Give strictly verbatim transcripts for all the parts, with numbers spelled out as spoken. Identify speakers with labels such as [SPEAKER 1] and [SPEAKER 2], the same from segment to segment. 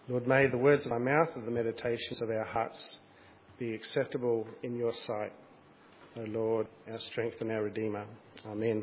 [SPEAKER 1] Lord, may the words of my mouth and the meditations of our hearts be acceptable in your sight, O Lord, our strength and our Redeemer. Amen.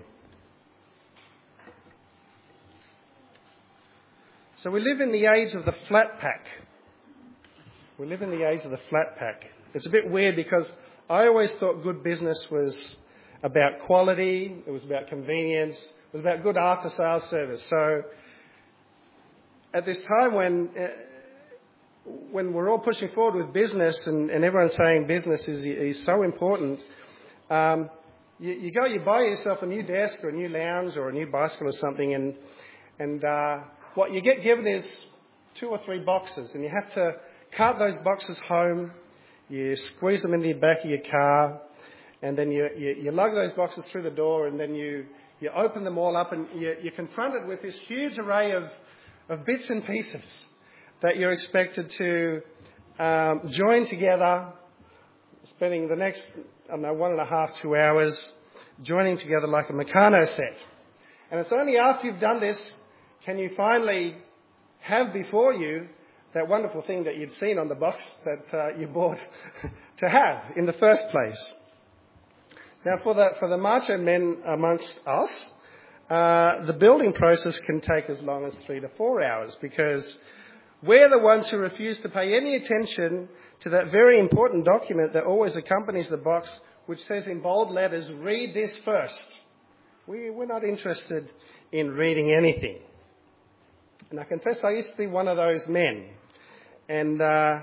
[SPEAKER 1] So we live in the age of the flat pack. We live in the age of the flat pack. It's a bit weird because I always thought good business was about quality, it was about convenience, it was about good after-sales service. So at this time when uh, when we're all pushing forward with business and, and everyone's saying business is, is so important, um, you, you go, you buy yourself a new desk or a new lounge or a new bicycle or something, and and uh, what you get given is two or three boxes, and you have to cart those boxes home, you squeeze them into the back of your car, and then you, you, you lug those boxes through the door, and then you, you open them all up, and you, you're confronted with this huge array of, of bits and pieces that you're expected to um, join together, spending the next, I don't know, one and a half, two hours joining together like a Meccano set. And it's only after you've done this can you finally have before you that wonderful thing that you'd seen on the box that uh, you bought to have in the first place. Now, for the for the macho men amongst us, uh, the building process can take as long as three to four hours because we're the ones who refuse to pay any attention to that very important document that always accompanies the box, which says in bold letters, "Read this first." We, we're not interested in reading anything. And I confess I used to be one of those men. And uh,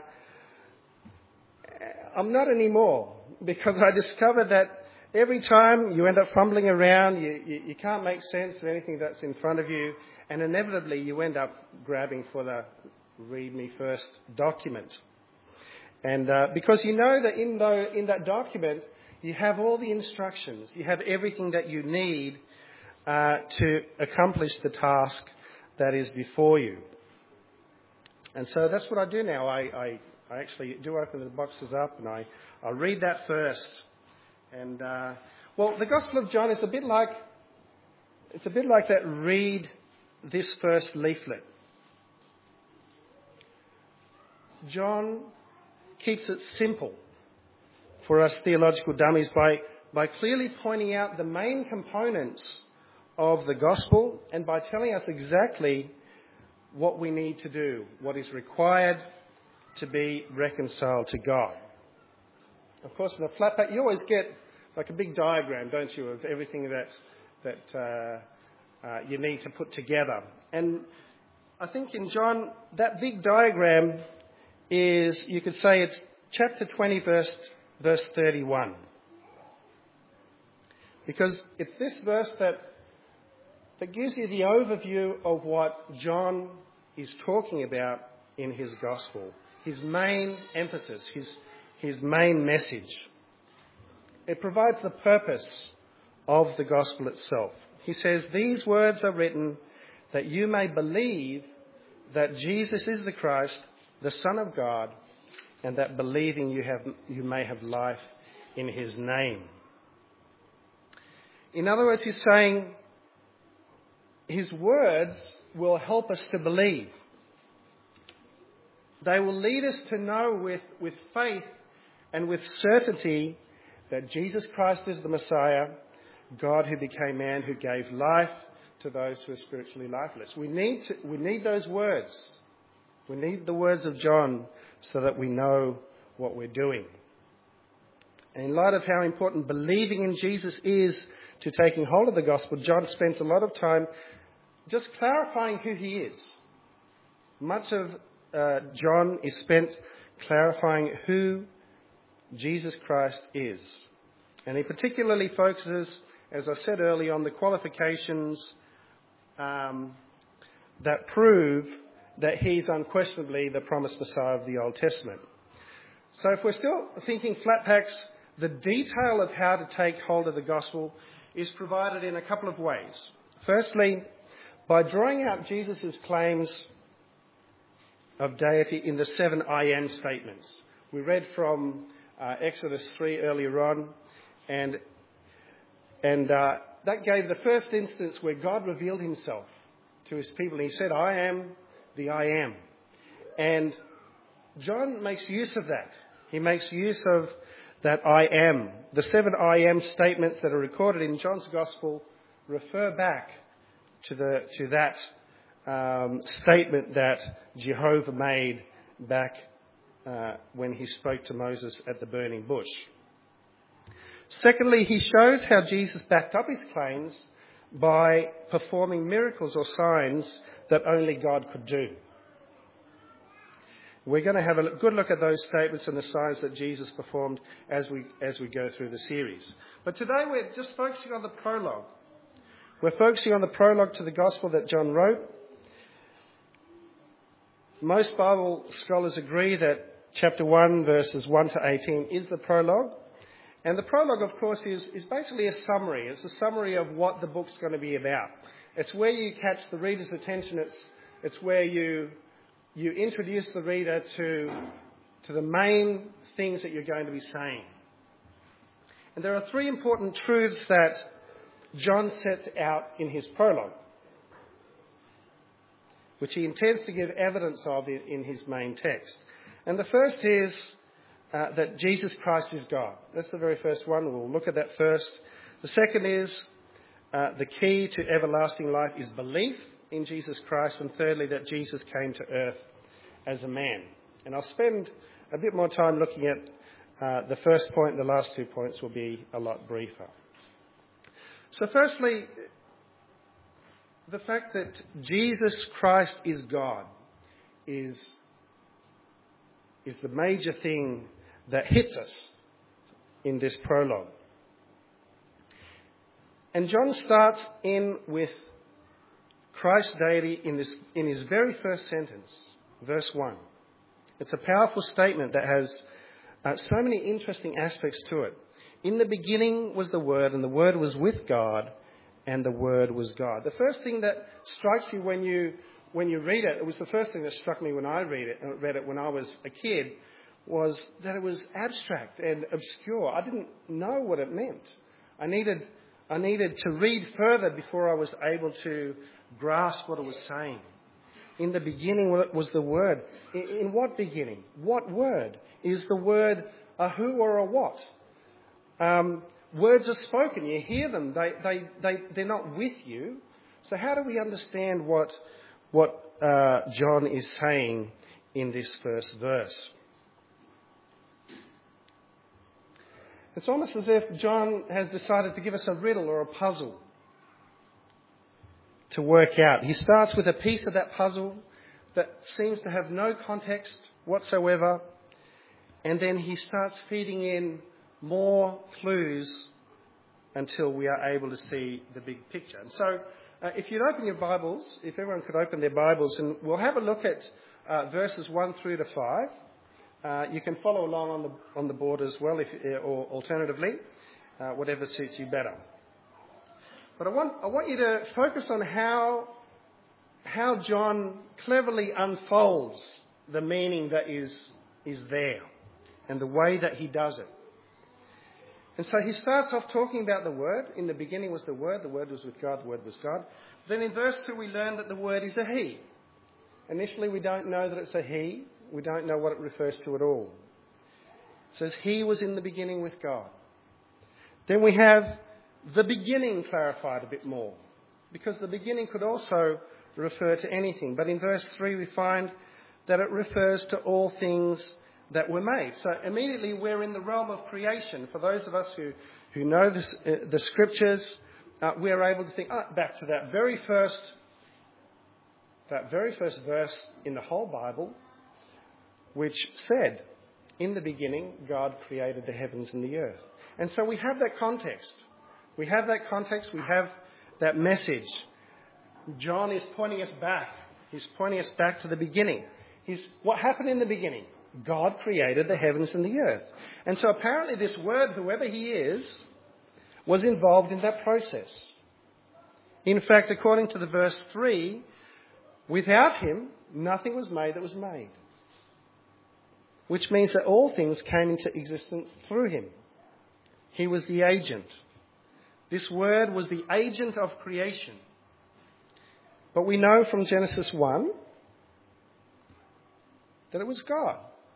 [SPEAKER 1] I'm not anymore because I discovered that every time you end up fumbling around, you, you, you can't make sense of anything that's in front of you, and inevitably you end up grabbing for the read me first document. And uh, because you know that in, the, in that document you have all the instructions, you have everything that you need uh, to accomplish the task that is before you. And so that's what I do now. I, I, I actually do open the boxes up and I, I read that first. And uh, well, the Gospel of John is a bit like it's a bit like that. Read this first leaflet. John keeps it simple for us theological dummies by by clearly pointing out the main components of the gospel and by telling us exactly what we need to do, what is required to be reconciled to God. Of course, in a flat pack, you always get like a big diagram, don't you, of everything that that uh, uh, you need to put together. And I think in John, that big diagram is, you could say it's chapter twenty, verse, verse thirty-one. Because it's this verse that that gives you the overview of what John is talking about in his gospel, his main emphasis, his, his main message. It provides the purpose of the gospel itself. He says, "These words are written that you may believe that Jesus is the Christ, the Son of God, and that believing you have you may have life in his name." In other words, he's saying his words will help us to believe. They will lead us to know with, with faith and with certainty that Jesus Christ is the Messiah, God who became man, who gave life to those who are spiritually lifeless. We need to, we need those words. We need the words of John so that we know what we're doing. And in light of how important believing in Jesus is to taking hold of the gospel, John spends a lot of time just clarifying who he is. Much of uh, John is spent clarifying who Jesus Christ is. And he particularly focuses, as I said earlier, on the qualifications um, that prove that he's unquestionably the promised Messiah of the Old Testament. So if we're still thinking flat packs, the detail of how to take hold of the gospel is provided in a couple of ways. Firstly, by drawing out Jesus' claims of deity in the seven I am statements. We read from uh, Exodus three earlier on, and, and uh, that gave the first instance where God revealed himself to his people. He said, "I am the I am." And John makes use of that. He makes use of that I am. The seven I am statements that are recorded in John's Gospel refer back to the to that um, statement that Jehovah made back uh, when he spoke to Moses at the burning bush. Secondly, he shows how Jesus backed up his claims by performing miracles or signs that only God could do. We're going to have a good look at those statements and the signs that Jesus performed as we as we go through the series. But today we're just focusing on the prologue. We're focusing on the prologue to the Gospel that John wrote. Most Bible scholars agree that chapter one, verses one to eighteen is the prologue. And the prologue, of course, is, is basically a summary. It's a summary of what the book's going to be about. It's where you catch the reader's attention. It's, it's where you... You introduce the reader to, to the main things that you're going to be saying. And there are three important truths that John sets out in his prologue, which he intends to give evidence of in, in his main text. And the first is uh, that Jesus Christ is God. That's the very first one. We'll look at that first. The second is uh, the key to everlasting life is belief in Jesus Christ, and thirdly, that Jesus came to earth as a man. And I'll spend a bit more time looking at uh, the first point. The last two points will be a lot briefer. So firstly, the fact that Jesus Christ is God is, is the major thing that hits us in this prologue. And John starts in with Christ's deity in, this, in his very first sentence, verse one. It's a powerful statement that has uh, so many interesting aspects to it. In the beginning was the Word, and the Word was with God, and the Word was God. The first thing that strikes you when you when you read it, it was the first thing that struck me when I read it, read it when I was a kid, was that it was abstract and obscure. I didn't know what it meant. I needed I needed to read further before I was able to grasp what it was saying. In the beginning was the Word. In, in what beginning? What word? Is the word a who or a what? Um, words are spoken. You hear them. They, they, they, they're not with you. So how do we understand what, what uh, John is saying in this first verse? It's almost as if John has decided to give us a riddle or a puzzle to work out. He starts with a piece of that puzzle that seems to have no context whatsoever, and then he starts feeding in more clues until we are able to see the big picture. And so uh, if you'd open your Bibles, if everyone could open their Bibles, and we'll have a look at uh, verses one through to five. Uh, you can follow along on the on the board as well, if, or alternatively, uh, whatever suits you better. But I want I want you to focus on how how John cleverly unfolds the meaning that is is there, and the way that he does it. And so he starts off talking about the Word. In the beginning was the Word. The Word was with God. The Word was God. Then in verse two we learn that the Word is a He. Initially we don't know that it's a He. We don't know what it refers to at all. It says He was in the beginning with God. Then we have the beginning clarified a bit more, because the beginning could also refer to anything. But in verse three we find that it refers to all things that were made. So immediately we're in the realm of creation. For those of us who, who know this, uh, the scriptures, uh, we're able to think oh, back to that very first that very first verse in the whole Bible, which said, in the beginning, God created the heavens and the earth. And so we have that context. We have that context. We have that message. John is pointing us back. He's pointing us back to the beginning. He's, what happened in the beginning? God created the heavens and the earth. And so apparently this Word, whoever He is, was involved in that process. In fact, according to the verse three, without Him, nothing was made that was made. Which means that all things came into existence through Him. He was the agent. This Word was the agent of creation. But we know from Genesis one that it was God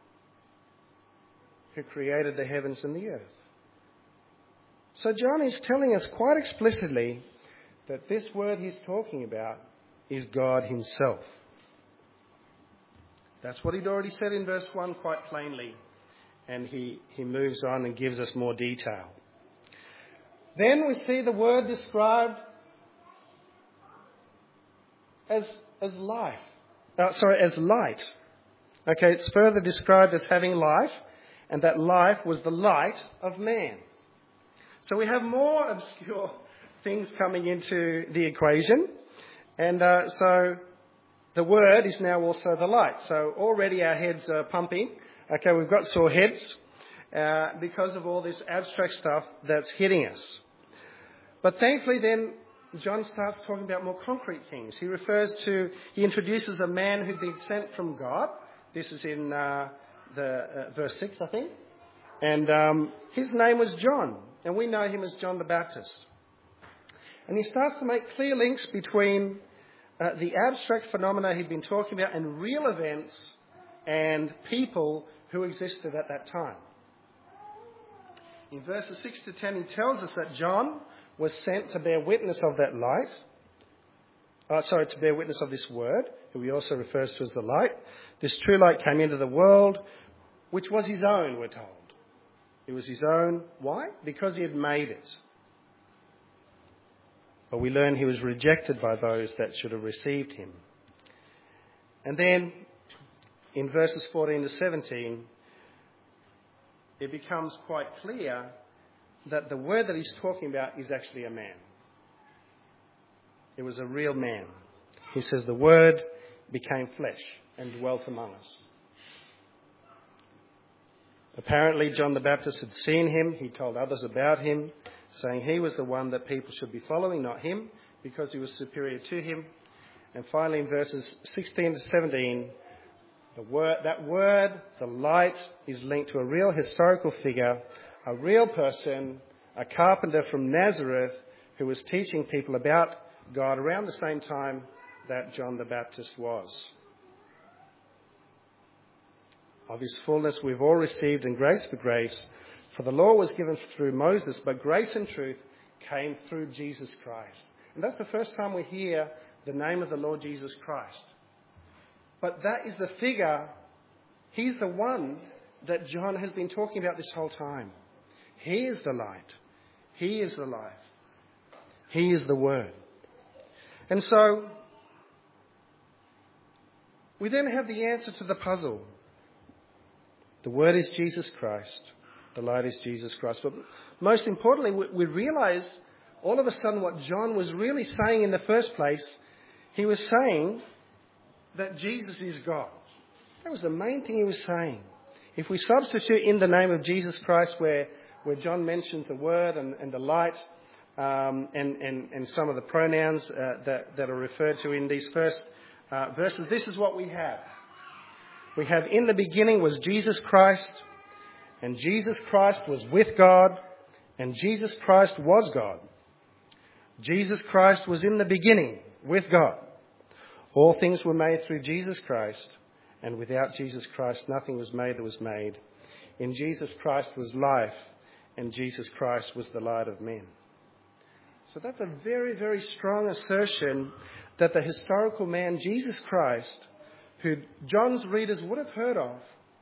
[SPEAKER 1] who created the heavens and the earth. So John is telling us quite explicitly that this word he's talking about is God himself. That's what he'd already said in verse one quite plainly. And he, he moves on and gives us more detail. Then we see the word described as, as life. Uh, sorry, as light. Okay, it's further described as having life, and that life was the light of man. So we have more obscure things coming into the equation. And uh, so the word is now also the light. So already our heads are pumping. Okay, we've got sore heads uh, because of all this abstract stuff that's hitting us. But thankfully then John starts talking about more concrete things. He refers to, he introduces a man who'd been sent from God. This is in uh, the uh, verse six, I think. And um, his name was John, and we know him as John the Baptist. And he starts to make clear links between uh, the abstract phenomena he'd been talking about and real events and people who existed at that time. In verses six to ten, he tells us that John was sent to bear witness of that light. Uh, sorry, to bear witness of this word, who he also refers to as the light. This true light came into the world, which was his own, we're told. It was his own. Why? Because he had made it. But we learn he was rejected by those that should have received him. And then in verses fourteen to seventeen, it becomes quite clear that the word that he's talking about is actually a man. It was a real man. He says the word became flesh and dwelt among us. Apparently John the Baptist had seen him. He told others about him, saying he was the one that people should be following, not him, because he was superior to him. And finally in verses sixteen to seventeen, the word, that word, the light, is linked to a real historical figure, a real person, a carpenter from Nazareth who was teaching people about God around the same time that John the Baptist was. Of his fullness we've all received, and grace for grace. For the law was given through Moses, but grace and truth came through Jesus Christ. And that's the first time we hear the name of the Lord Jesus Christ. But that is the figure, he's the one that John has been talking about this whole time. He is the light. He is the life. He is the Word. And so, we then have the answer to the puzzle. The Word is Jesus Christ. The light is Jesus Christ. But most importantly, we, we realise all of a sudden what John was really saying in the first place. He was saying that Jesus is God. That was the main thing he was saying. If we substitute in the name of Jesus Christ where, where John mentions the Word and, and the light um, and, and, and some of the pronouns uh, that, that are referred to in these first uh, verses, this is what we have. We have in the beginning was Jesus Christ, and Jesus Christ was with God, and Jesus Christ was God. Jesus Christ was in the beginning with God. All things were made through Jesus Christ, and without Jesus Christ nothing was made that was made. In Jesus Christ was life, and Jesus Christ was the light of men. So that's a very, very strong assertion that the historical man Jesus Christ, who John's readers would have heard of,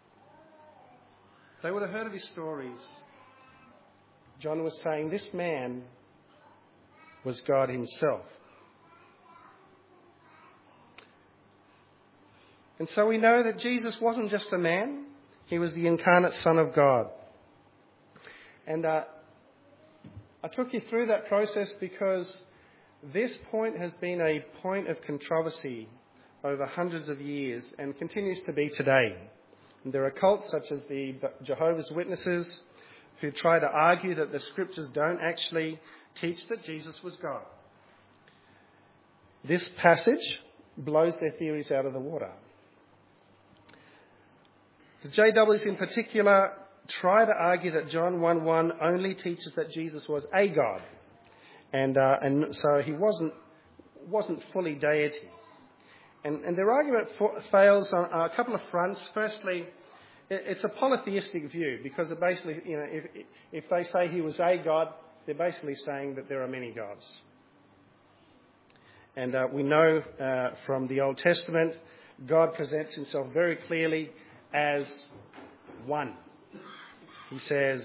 [SPEAKER 1] they would have heard of his stories. John was saying this man was God himself. And so we know that Jesus wasn't just a man, he was the incarnate Son of God. And uh, I took you through that process because this point has been a point of controversy over hundreds of years and continues to be today. And there are cults such as the Jehovah's Witnesses who try to argue that the scriptures don't actually teach that Jesus was God. This passage blows their theories out of the water. The J Ws in particular try to argue that John one one only teaches that Jesus was a God. And uh, and so he wasn't wasn't fully deity. And, and their argument for, fails on a couple of fronts. Firstly, it, it's a polytheistic view because it basically, you know, if, if they say he was a God, they're basically saying that there are many gods. And uh, we know uh, from the Old Testament, God presents himself very clearly as one. He says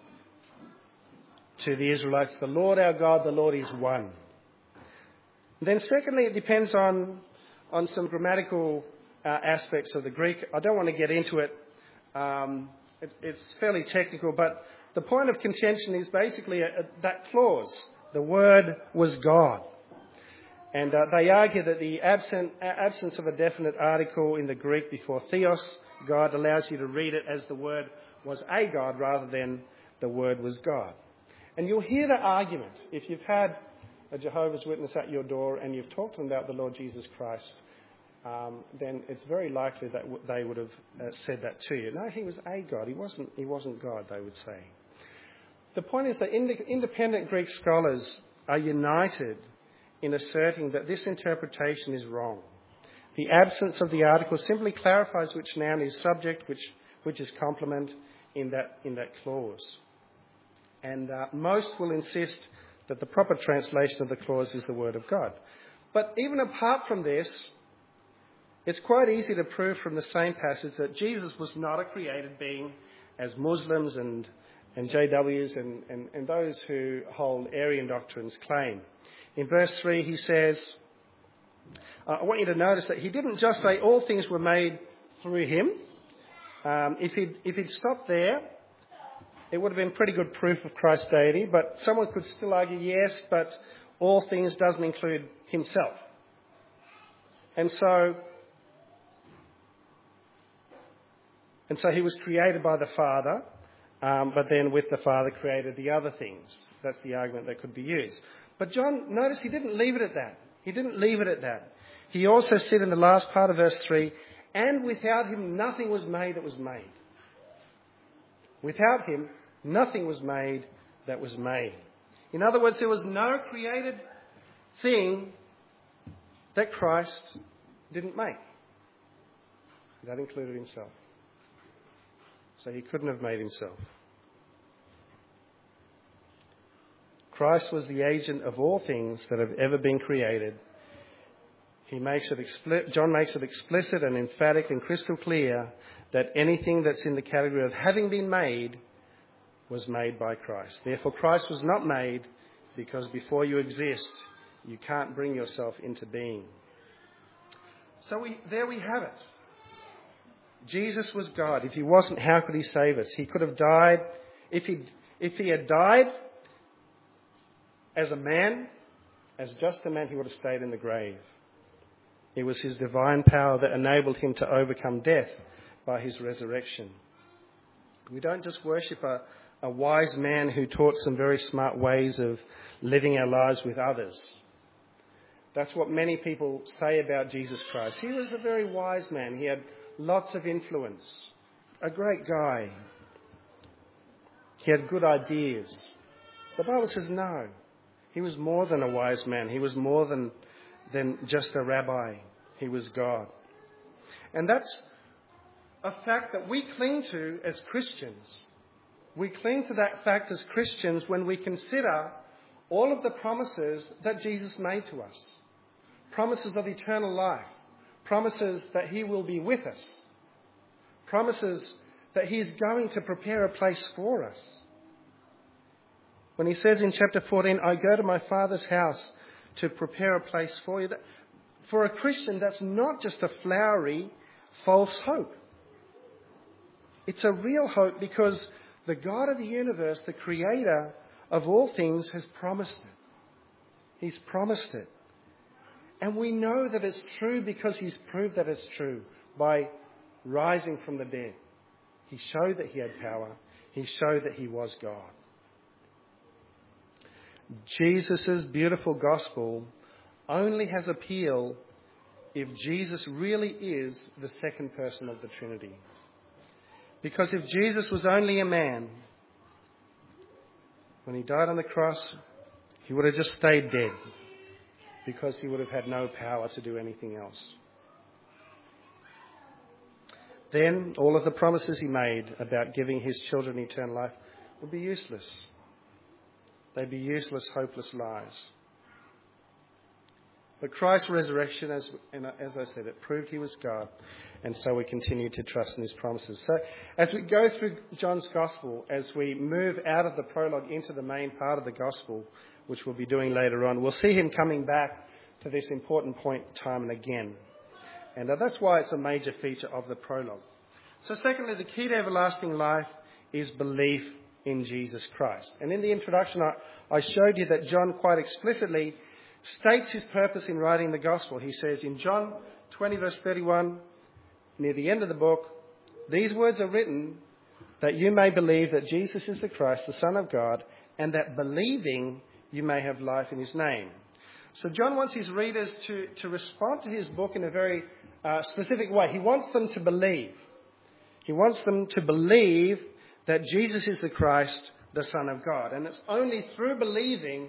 [SPEAKER 1] to the Israelites, the Lord our God, the Lord is one. Then secondly, it depends on, on some grammatical uh, aspects of the Greek. I don't want to get into it. Um, it it's fairly technical, but the point of contention is basically a, a, that clause, the word was God. And uh, they argue that the absent, absence of a definite article in the Greek before theos, God, allows you to read it as the word was a God rather than the word was God. And you'll hear that argument if you've had a Jehovah's Witness at your door and you've talked to them about the Lord Jesus Christ, um, then it's very likely that w- they would have uh, said that to you. No, he was a God. He wasn't, he wasn't God, they would say. The point is that ind- independent Greek scholars are united in asserting that this interpretation is wrong. The absence of the article simply clarifies which noun is subject, which, which is complement in that, in that clause. And uh, most will insist that the proper translation of the clause is the word of God. But even apart from this, it's quite easy to prove from the same passage that Jesus was not a created being, as Muslims and, and J Ws and, and, and those who hold Arian doctrines claim. In verse three, he says, uh, I want you to notice that he didn't just say all things were made through him. Um, if he'd, if he'd stopped there, it would have been pretty good proof of Christ's deity, but someone could still argue, yes, but all things doesn't include himself. And so, and so he was created by the Father, um, but then with the Father created the other things. That's the argument that could be used. But John, notice he didn't leave it at that. He didn't leave it at that. He also said in the last part of verse three, and without him nothing was made that was made. Without him, nothing was made that was made. In other words, there was no created thing that Christ didn't make. That included himself. So he couldn't have made himself. Christ was the agent of all things that have ever been created. He makes it expli- John makes it explicit and emphatic and crystal clear that anything that's in the category of having been made was made by Christ. Therefore, Christ was not made because before you exist, you can't bring yourself into being. So we, there we have it. Jesus was God. If he wasn't, how could he save us? He could have died. If he, if he had died as a man, as just a man, he would have stayed in the grave. It was his divine power that enabled him to overcome death by his resurrection. We don't just worship a, a wise man who taught some very smart ways of living our lives with others. That's what many people say about Jesus Christ. He was a very wise man. He had lots of influence. A great guy. He had good ideas. The Bible says no. He was more than a wise man. He was more than, than just a rabbi. He was God. And that's a fact that we cling to as Christians. We cling to that fact as Christians when we consider all of the promises that Jesus made to us. Promises of eternal life. Promises that he will be with us. Promises that he is going to prepare a place for us. When he says in chapter fourteen, I go to my Father's house to prepare a place for you. For a Christian, that's not just a flowery, false hope. It's a real hope because the God of the universe, the creator of all things, has promised it. He's promised it. And we know that it's true because he's proved that it's true by rising from the dead. He showed that he had power. He showed that he was God. Jesus' beautiful gospel only has appeal if Jesus really is the second person of the Trinity. Because if Jesus was only a man, when he died on the cross, he would have just stayed dead because he would have had no power to do anything else. then all of the promises he made about giving his children eternal life would be useless. They'd be useless, hopeless lies. But Christ's resurrection, as, as I said, it proved he was God, and so we continue to trust in his promises. So as we go through John's Gospel, as we move out of the prologue into the main part of the Gospel, which we'll be doing later on, we'll see him coming back to this important point time and again. And uh, that's why it's a major feature of the prologue. So secondly, the key to everlasting life is belief in Jesus Christ. And in the introduction, I, I showed you that John quite explicitly states his purpose in writing the Gospel. He says in John twenty verse thirty-one, near the end of the book, these words are written that you may believe that Jesus is the Christ, the Son of God, and that believing you may have life in his name. So John wants his readers to, to respond to his book in a very uh, specific way. He wants them to believe. He wants them to believe that Jesus is the Christ, the Son of God. And it's only through believing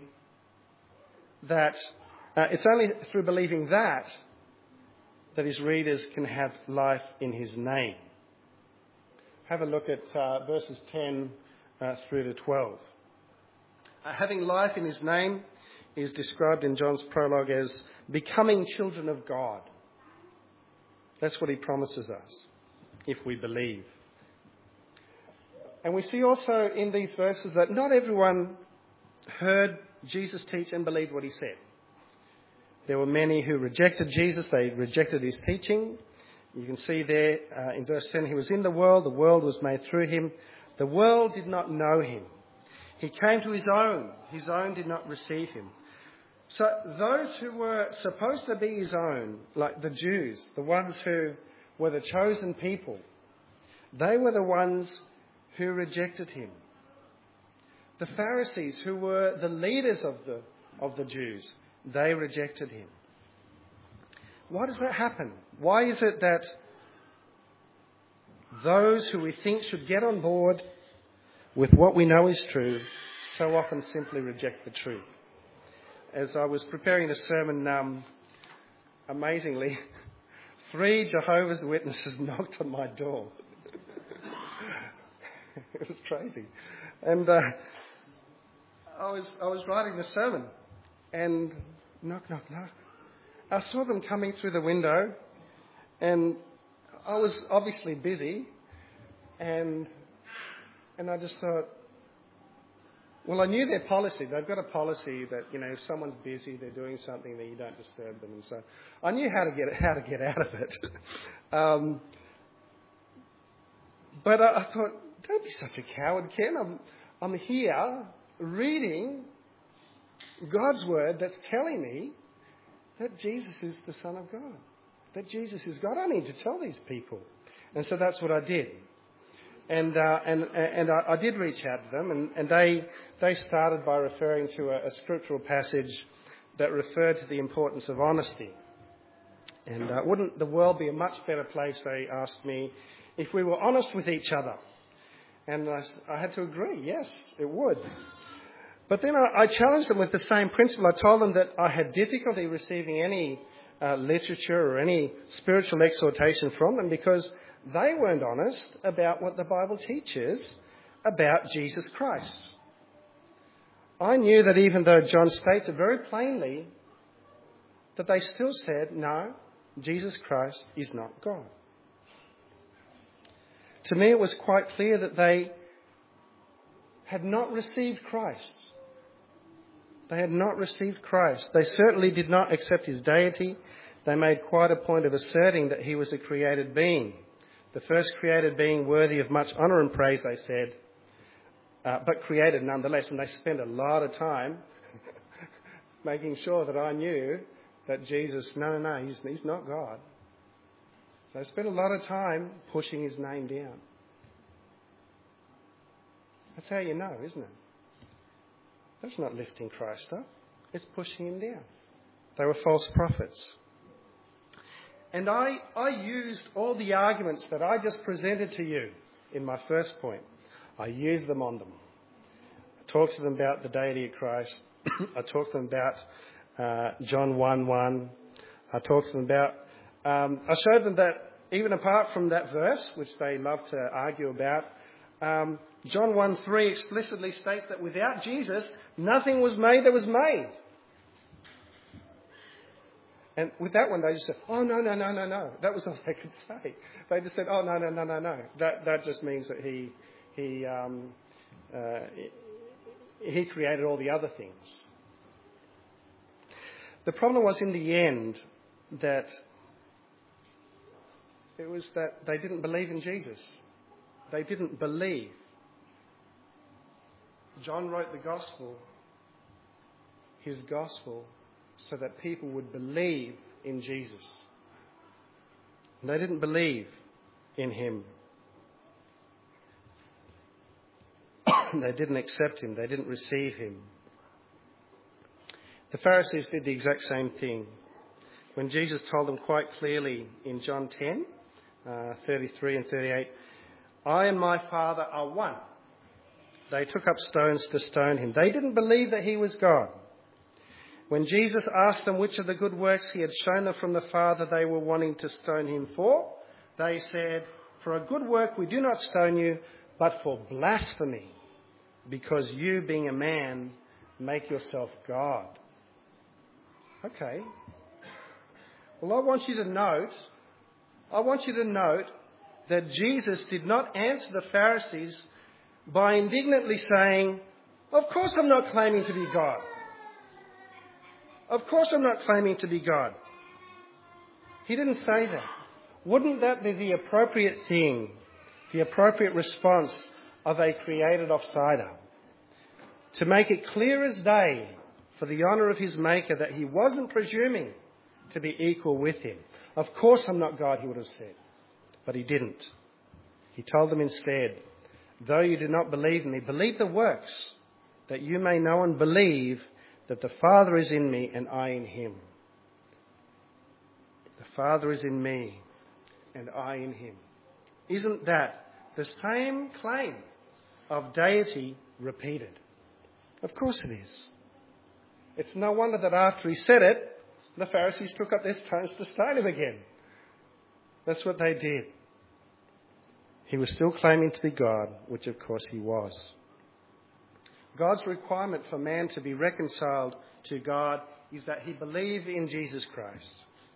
[SPEAKER 1] that, uh, it's only through believing that, that his readers can have life in his name. Have a look at uh, verses ten uh, through to twelve. Uh, having life in his name is described in John's prologue as becoming children of God. That's what he promises us, if we believe. And we see also in these verses that not everyone heard Jesus teach and believed what he said. There were many who rejected Jesus. They rejected his teaching. You can see there uh, in verse ten, he was in the world. The world was made through him. The world did not know him. He came to his own. His own did not receive him. So those who were supposed to be his own, like the Jews, the ones who were the chosen people, they were the ones who rejected him. The Pharisees, who were the leaders of the, of the Jews, they rejected him. Why does that happen? Why is it that those who we think should get on board with what we know is true so often simply reject the truth? As I was preparing the sermon, um, amazingly, three Jehovah's Witnesses knocked on my door. It was crazy. And uh, I was I was writing the sermon, and knock, knock, knock. I saw them coming through the window, and I was obviously busy, and and I just thought, well, I knew their policy. They've got a policy that, you know, if someone's busy, they're doing something, then you don't disturb them. And so I knew how to get how to get out of it. um, but I, I thought, don't be such a coward, Ken. I'm I'm here reading God's word that's telling me that Jesus is the Son of God, that Jesus is God. I need to tell these people. And so that's what I did. And uh, and and I, I did reach out to them, and, and they they started by referring to a, a scriptural passage that referred to the importance of honesty. And uh, wouldn't the world be a much better place, they asked me, if we were honest with each other? And I, I had to agree, yes, it would. But then I, I challenged them with the same principle. I told them that I had difficulty receiving any uh, literature or any spiritual exhortation from them because they weren't honest about what the Bible teaches about Jesus Christ. I knew that even though John states it very plainly, that they still said, no, Jesus Christ is not God. To me, it was quite clear that they had not received Christ. They had not received Christ. They certainly did not accept his deity. They made quite a point of asserting that he was a created being. The first created being worthy of much honour and praise, they said, uh, but created nonetheless. And they spent a lot of time making sure that I knew that Jesus, no, no, no, he's, he's not God. So they spent a lot of time pushing his name down. That's how you know, isn't it? That's not lifting Christ up. It's pushing him down. They were false prophets. And I, I used all the arguments that I just presented to you in my first point. I used them on them. I talked to them about the deity of Christ. I talked to them about uh, John one one. I talked to them about... Um, I showed them that even apart from that verse, which they love to argue about, um, John one three explicitly states that without Jesus, nothing was made that was made. And with that one, they just said, oh, no, no, no, no, no. That was all they could say. They just said, oh, no, no, no, no, no. That that just means that he he um, uh, he created all the other things. The problem was in the end that it was that they didn't believe in Jesus. They didn't believe. John wrote the gospel, his gospel, so that people would believe in Jesus. And they didn't believe in him. They didn't accept him. They didn't receive him. The Pharisees did the exact same thing. When Jesus told them quite clearly in John ten, uh, thirty-three and thirty-eight, I and my Father are one. They took up stones to stone him. They didn't believe that he was God. When Jesus asked them which of the good works he had shown them from the Father they were wanting to stone him for, they said, for a good work we do not stone you, but for blasphemy, because you, being a man, make yourself God. Okay. Well, I want you to note, I want you to note that Jesus did not answer the Pharisees by indignantly saying, of course I'm not claiming to be God. Of course I'm not claiming to be God. He didn't say that. Wouldn't that be the appropriate thing, the appropriate response of a created offsider? To make it clear as day for the honour of his Maker that he wasn't presuming to be equal with him. Of course I'm not God, he would have said. But he didn't. He told them instead, though you do not believe me, believe the works, that you may know and believe that the Father is in me and I in him. The Father is in me and I in him. Isn't that the same claim of deity repeated? Of course it is. It's no wonder that after he said it, the Pharisees took up their stones to stone him again. That's what they did. He was still claiming to be God, which of course he was. God's requirement for man to be reconciled to God is that he believe in Jesus Christ.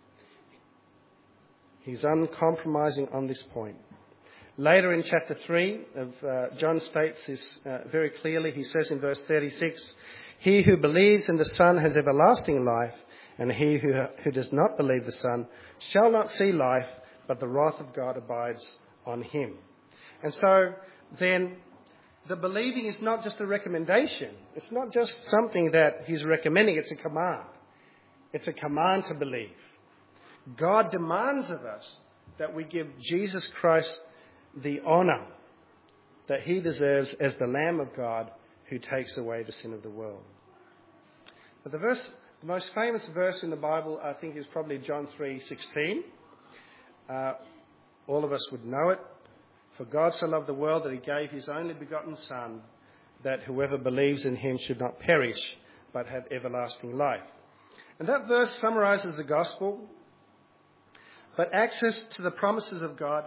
[SPEAKER 1] He's uncompromising on this point. Later in chapter three, of uh, John states this uh, very clearly. He says in verse thirty-six, he who believes in the Son has everlasting life, and he who, who does not believe the Son shall not see life, but the wrath of God abides on him. And so then the believing is not just a recommendation. It's not just something that he's recommending. It's a command. It's a command to believe. God demands of us that we give Jesus Christ the honour that he deserves as the Lamb of God who takes away the sin of the world. But the verse, the most famous verse in the Bible, I think, is probably John three sixteen. Uh, all of us would know it. For God so loved the world that he gave his only begotten Son, that whoever believes in him should not perish, but have everlasting life. And that verse summarises the gospel. But access to the promises of God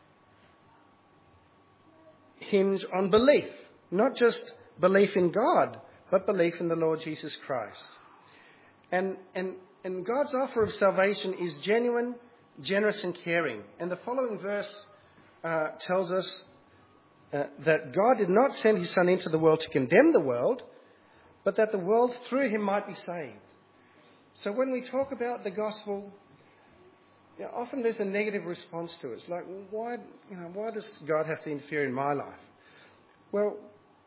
[SPEAKER 1] hinge on belief. Not just belief in God, but belief in the Lord Jesus Christ. And, and, and God's offer of salvation is genuine, generous and caring. And the following verse uh, tells us uh, that God did not send his Son into the world to condemn the world, but that the world through him might be saved. So when we talk about the gospel, you know, often there's a negative response to it. It's like, why, you know, why does God have to interfere in my life? Well,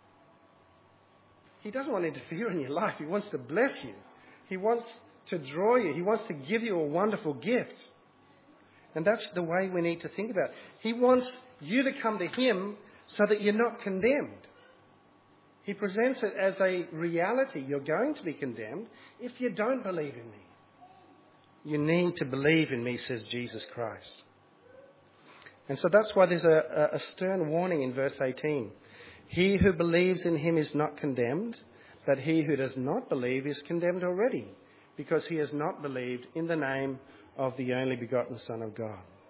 [SPEAKER 1] he doesn't want to interfere in your life. He wants to bless you. He wants to draw you. He wants to give you a wonderful gift. And that's the way we need to think about it. He wants you to come to him so that you're not condemned. He presents it as a reality. You're going to be condemned if you don't believe in me. You need to believe in me, says Jesus Christ. And so that's why there's a, a stern warning in verse eighteen. He who believes in him is not condemned, but he who does not believe is condemned already, because he has not believed in the name of the only begotten Son of God.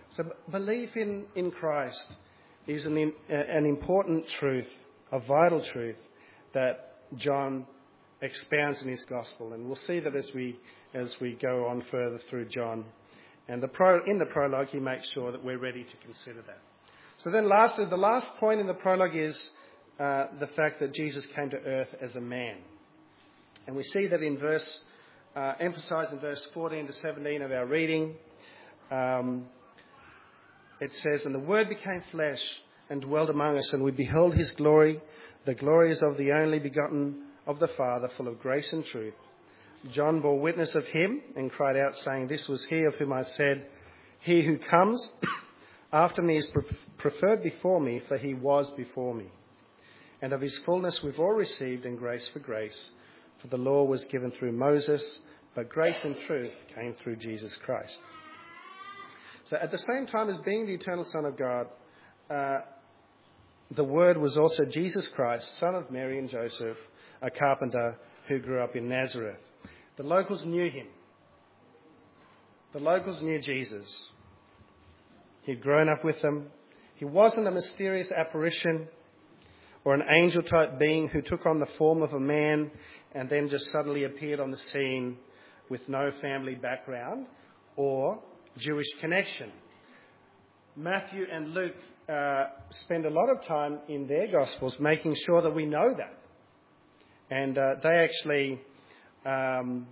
[SPEAKER 1] So b- belief in, in Christ is an, in, an important truth, a vital truth that John expounds in his gospel. And we'll see that as we as we go on further through John. And the pro, in the prologue, he makes sure that we're ready to consider that. So then lastly, the last point in the prologue is uh, the fact that Jesus came to earth as a man. And we see that in verse, uh, emphasised in verse fourteen to seventeen of our reading. Um, it says, "And the Word became flesh and dwelt among us, and we beheld his glory. The glory is of the only begotten of the Father, full of grace and truth. John bore witness of him and cried out, saying, 'This was he of whom I said, he who comes after me is preferred before me, for he was before me.' And of his fullness we've all received, and grace for grace. For the law was given through Moses, but grace and truth came through Jesus Christ." So at the same time as being the eternal Son of God, uh, the Word was also Jesus Christ, son of Mary and Joseph, a carpenter who grew up in Nazareth. The locals knew him. The locals knew Jesus. He'd grown up with them. He wasn't a mysterious apparition or an angel-type being who took on the form of a man and then just suddenly appeared on the scene with no family background or Jewish connection. Matthew and Luke uh, spend a lot of time in their Gospels making sure that we know that. And uh, they actually um,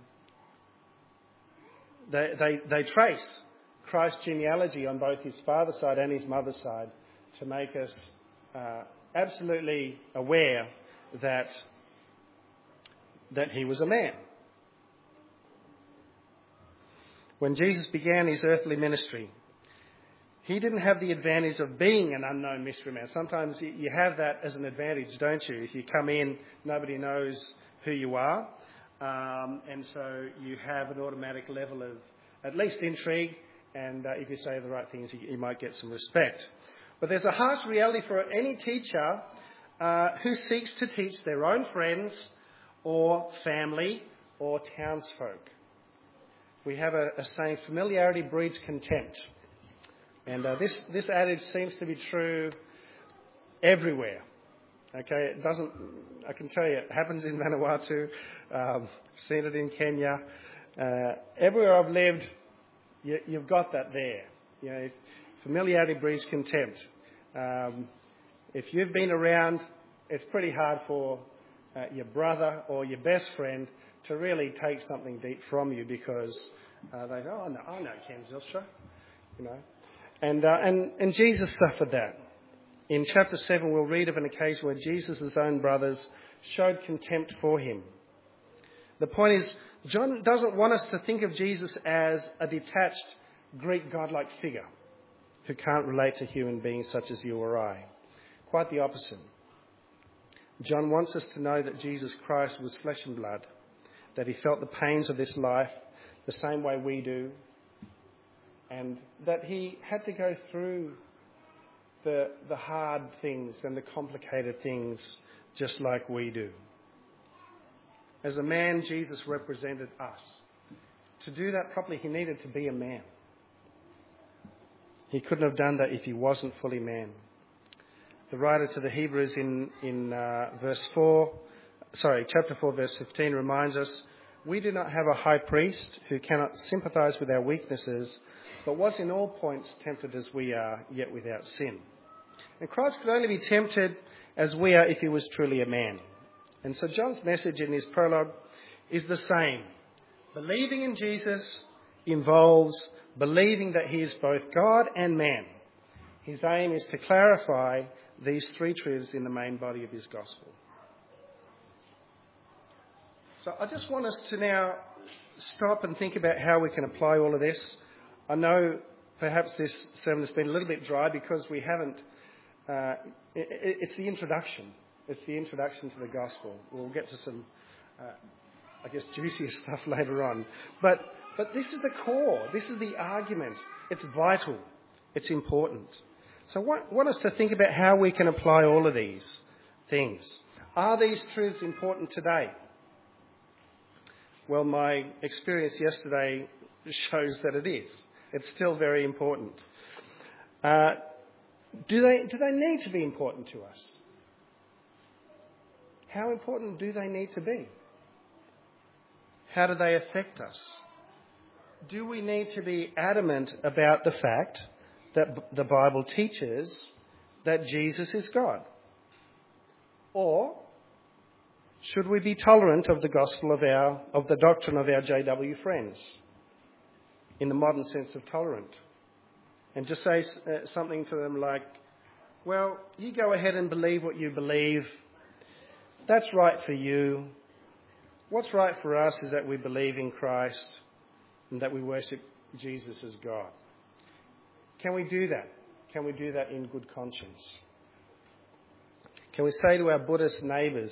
[SPEAKER 1] they, they they trace Christ's genealogy on both his father's side and his mother's side to make us uh, absolutely aware that that he was a man. When Jesus began his earthly ministry, he didn't have the advantage of being an unknown mystery man. Sometimes you have that as an advantage, don't you? If you come in, nobody knows who you are. Um, and so you have an automatic level of at least intrigue. And uh, if you say the right things, you, you might get some respect. But there's a harsh reality for any teacher uh, who seeks to teach their own friends or family or townsfolk. We have a, a saying, familiarity breeds contempt. And uh, this, this adage seems to be true everywhere. Okay, it doesn't, I can tell you, it happens in Vanuatu, um, seen it in Kenya. Uh, everywhere I've lived, you, you've got that there. You know, familiarity breeds contempt. Um, if you've been around, it's pretty hard for uh, your brother or your best friend to really take something deep from you because uh, they go, oh, no, I know Ken Zilstra, you know. And, uh, and, and Jesus suffered that. In chapter seven, we'll read of an occasion where Jesus' own brothers showed contempt for him. The point is, John doesn't want us to think of Jesus as a detached Greek godlike figure who can't relate to human beings such as you or I. Quite the opposite. John wants us to know that Jesus Christ was flesh and blood, that he felt the pains of this life the same way we do, and that he had to go through the, the hard things and the complicated things just like we do. As a man, Jesus represented us. To do that properly, he needed to be a man. He couldn't have done that if he wasn't fully man. The writer to the Hebrews in, in uh, verse four, sorry, chapter four, verse fifteen reminds us, we do not have a high priest who cannot sympathise with our weaknesses, but was in all points tempted as we are, yet without sin. And Christ could only be tempted as we are if he was truly a man. And so John's message in his prologue is the same. Believing in Jesus involves believing that he is both God and man. His aim is to clarify these three truths in the main body of his gospel. So I just want us to now stop and think about how we can apply all of this. I know perhaps this sermon has been a little bit dry because we haven't, uh, it, it's the introduction. It's the introduction to the gospel. We'll get to some, uh, I guess, juicier stuff later on. But, but this is the core. This is the argument. It's vital. It's important. So I want us to think about how we can apply all of these things. Are these truths important today? Well, my experience yesterday shows that it is. It's still very important. Uh, do they, do they need to be important to us? How important do they need to be? How do they affect us? Do we need to be adamant about the fact that the Bible teaches that Jesus is God? Or should we be tolerant of the gospel of our of the doctrine of our J W friends, in the modern sense of tolerant, and just say uh, something to them like, well, you go ahead and believe what you believe. That's right for you. What's right for us is that we believe in Christ and that we worship Jesus as God. Can we do that? Can we do that in good conscience? Can we say to our Buddhist neighbours,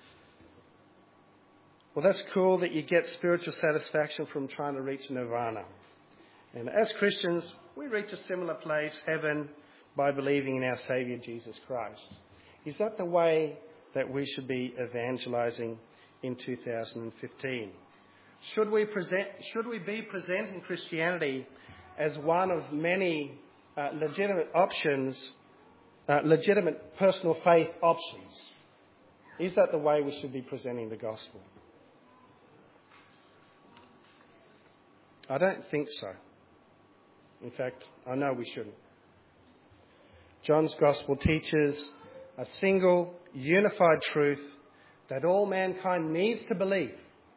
[SPEAKER 1] well, that's cool that you get spiritual satisfaction from trying to reach nirvana. And as Christians, we reach a similar place, heaven, by believing in our Saviour Jesus Christ. Is that the way that we should be evangelising in two thousand fifteen? Should we present, should we be presenting Christianity as one of many uh, legitimate options, uh, legitimate personal faith options? Is that the way we should be presenting the gospel? I don't think so. In fact, I know we shouldn't. John's gospel teaches a single, unified truth that all mankind needs to believe.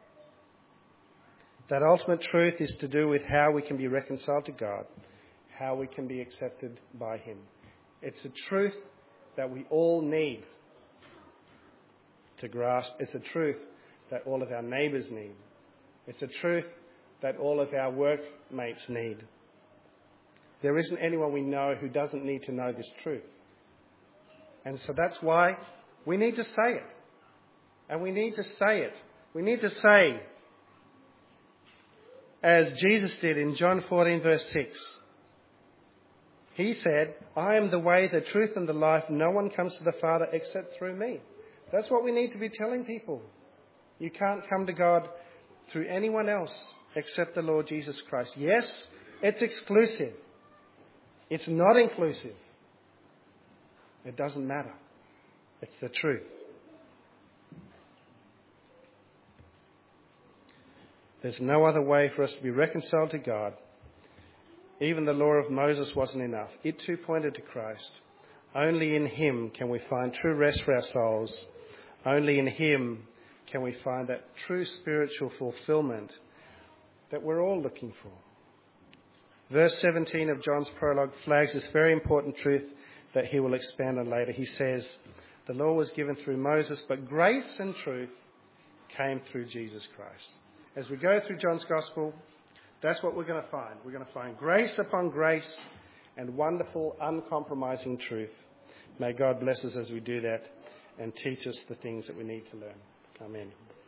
[SPEAKER 1] That ultimate truth is to do with how we can be reconciled to God, how we can be accepted by Him. It's a truth that we all need to grasp. It's a truth that all of our neighbours need. It's a truth that all of our workmates need. There isn't anyone we know who doesn't need to know this truth. And so that's why we need to say it. And we need to say it. We need to say, as Jesus did in John fourteen verse six. He said, I am the way, the truth and the life. No one comes to the Father except through me. That's what we need to be telling people. You can't come to God through anyone else except the Lord Jesus Christ. Yes, it's exclusive. It's not inclusive. It doesn't matter. It's the truth. There's no other way for us to be reconciled to God. Even the law of Moses wasn't enough. It too pointed to Christ. Only in Him can we find true rest for our souls. Only in Him can we find that true spiritual fulfillment that we're all looking for. Verse seventeen of John's prologue flags this very important truth that he will expand on later. He says, the law was given through Moses, but grace and truth came through Jesus Christ. As we go through John's Gospel, that's what we're going to find. We're going to find grace upon grace and wonderful, uncompromising truth. May God bless us as we do that and teach us the things that we need to learn. Amen.